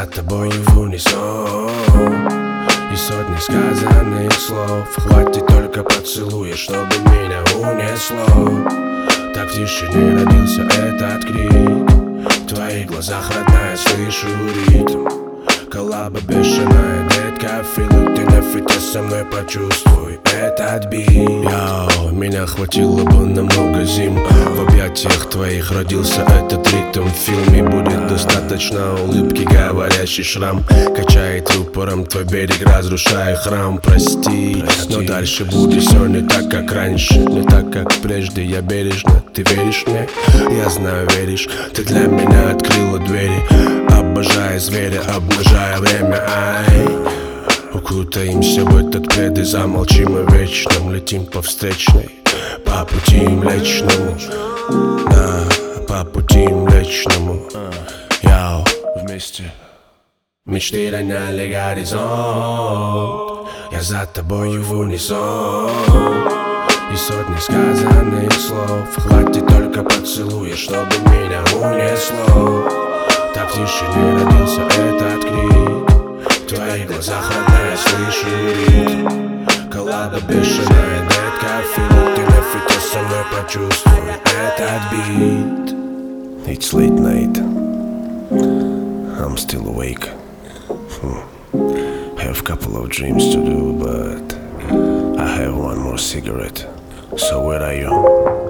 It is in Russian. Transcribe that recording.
за тобою в унисон. И сотни сказанных слов хватит только поцелуя, чтобы меня унесло. Так в тишине родился этот крик. В твоих глазах, родная, слышу ритм. Коллаба бешеная, детка, филу ты на фите со мной, почувствуй этот бит. Яу, меня хватило бы на много зим. В объятиях твоих родился этот ритм. В фильме будет достаточно улыбки, говорящий шрам качает рупором твой берег, разрушая храм. Прости, но дальше будет все не так, как раньше. Не так, как прежде, я бережно. Ты веришь мне? Я знаю, веришь. Ты для меня открыла двери. Обожая зверя, обнажая время, ай. Укутаемся в этот плед и замолчим о вечном. Летим по встречной, по пути млечному. Да, по пути млечному. Яу, вместе мечты роняли горизонт. Я за тобою в унисон. И сотни сказанных слов хватит только поцелуя, чтобы меня унесло. Так в тишине родился этот крик. В твоих глазах, родная, слышу ритм. Коллаба бешеная, детка, филу ты на фите со мной, почувствуй этот бит. It's late night, I'm still awake. Have a couple of dreams to do, but I have one more cigarette. So where are you?